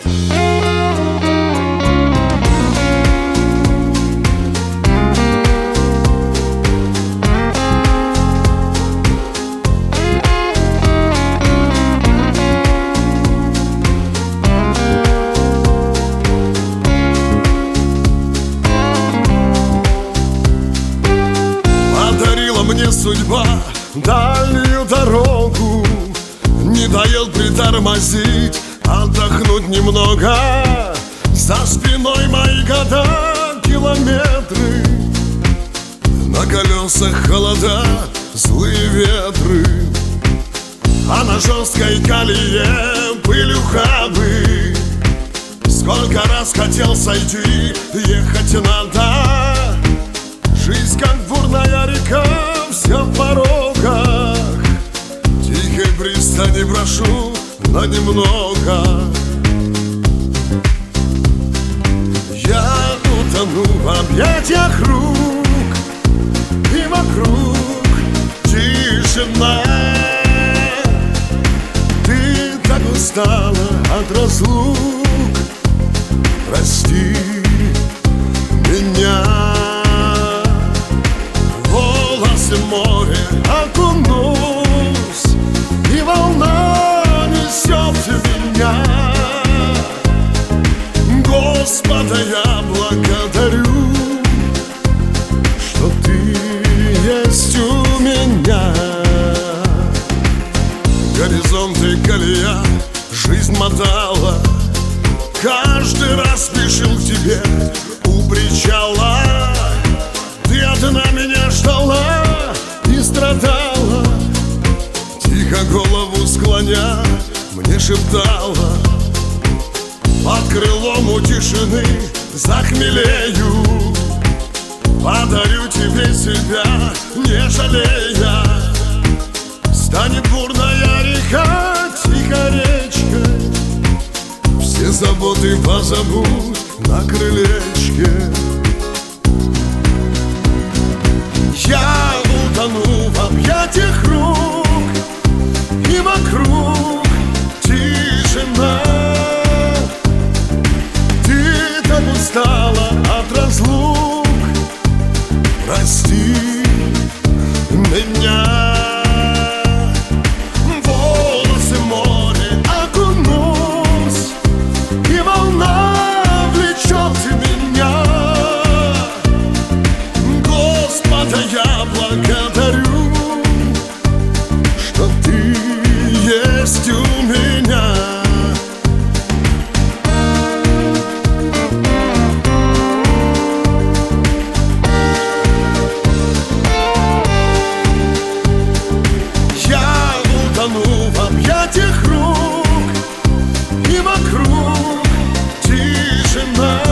Мне судьба дальнюю дорогу, не дает притормозить, отдохнуть немного. За спиной мои года, километры, на колесах холода, злые ветры, а на жесткой колее пыль ухабы. Сколько раз хотел сойти, ехать надо. Жизнь как бурная река, вся в порогах. Тихой пристани прошу на немного. Я утону в объятиях рук, и вокруг тишина. Ты так устала от разлук, прости меня. Море окунусь, и волна несет меня. Господа, я благодарю, что ты есть у меня. Горизонты колея, жизнь мотала, каждый раз спешил к тебе у причала. Ты одна меня ждала и страдала, тихо голову склоня, мне шептала. Под крылом у тишины захмелею, подарю тебе себя, не жалея. Станет бурная река, тихо речка, все заботы позабудь на крылечке. Я утону в объятиях рук, и вокруг тишина. Ты так устала от разлук, прости меня. Волосы море окунусь, и волна влечет меня. Господа, я благодарю, что ты есть у меня. Я утону в объятиях рук, и вокруг тишина.